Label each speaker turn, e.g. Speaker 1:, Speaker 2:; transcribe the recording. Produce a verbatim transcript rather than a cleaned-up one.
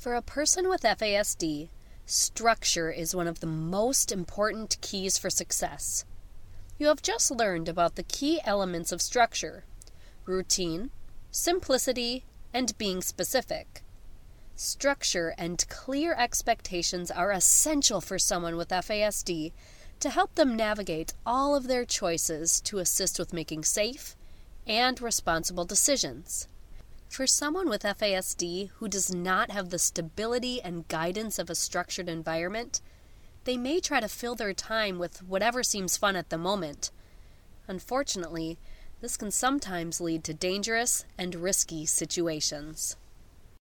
Speaker 1: For a person with F A S D, structure is one of the most important keys for success. You have just learned about the key elements of structure: routine, simplicity, and being specific. Structure and clear expectations are essential for someone with F A S D to help them navigate all of their choices to assist with making safe and responsible decisions. For someone with F A S D who does not have the stability and guidance of a structured environment, they may try to fill their time with whatever seems fun at the moment. Unfortunately, this can sometimes lead to dangerous and risky situations.